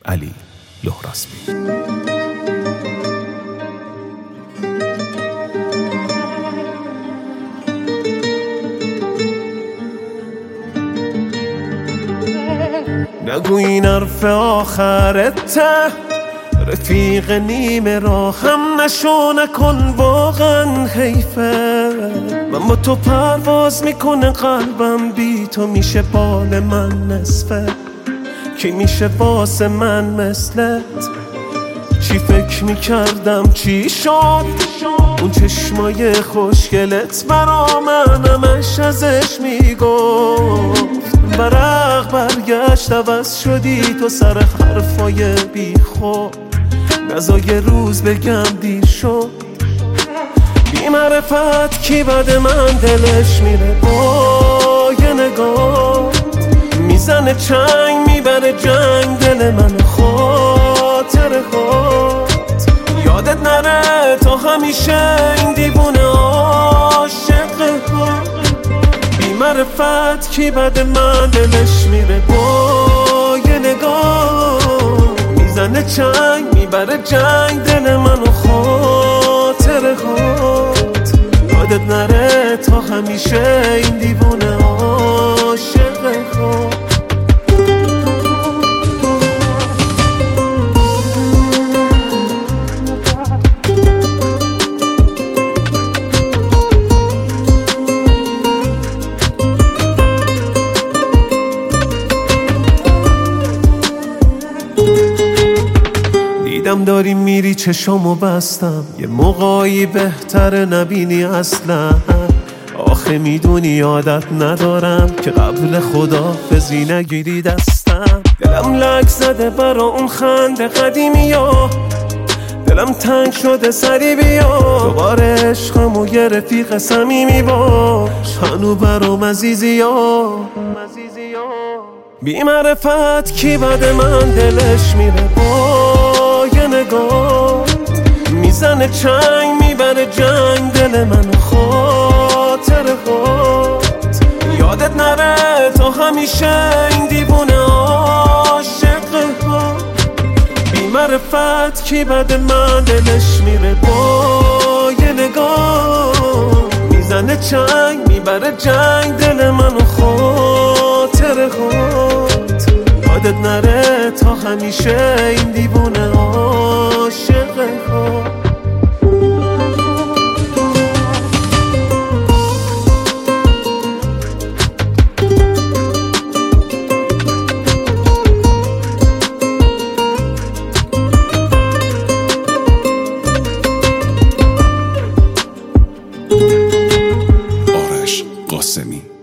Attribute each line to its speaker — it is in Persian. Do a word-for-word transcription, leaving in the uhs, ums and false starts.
Speaker 1: علی لهراسبی.
Speaker 2: نگو این حرف آخرته، رفیق نیمه راه هم نشو، نکن واقعا حیفه. من با تو پرواز میکنه قلبم، بی تو میشه بال من نصفه. کی میشه واسه من مثلت؟ چی فکر میکردم چی شد؟ اون چشمای خوشگلت برا من همش ازش میگفت. برق برگشت عوض شدی تو سر حرفای بی خود. نزا یه روز بگم دیر شد. بی معرفت کی بد من دلش میره با یه نگاه. میزنه چنگ میبره جنگ دل من، خاطر خود یادت نره تا همیشه این دیوونه عاشق خود. بی معرفت کی بد من دلش میره با یه نگاه. میزنه چنگ میبره جنگ دل من و خاطر خود یادت نره تا همیشه این دیوونه عاشق خود. دیدم داری میری چشامو بستم، یه موقعی بهتره نبینی اصلا. آخه میدونی عادت ندارم که قبل خداحافظی نگیری دستم. دلم لک زده برا اون خنده قدیمی ها، دلم تنگ شده سری بیا. دوباره عشقم و یه رفیق صمیمی باش، هنو برام عزیزی ها. بی معرفت کی بد من دلش میره با یه نگاه. میزنه چنگ میبره جنگ دل من و خاطر خود یادت نره تا همیشه این دیوونه عاشق خود. بی معرفت کی بد من دلش میره با یه نگاه. میزنه چنگ میبره جنگ دل من و خاطر خود یادت نره تا همیشه این دیوونه عاشق خود.
Speaker 1: آرش قاسمی.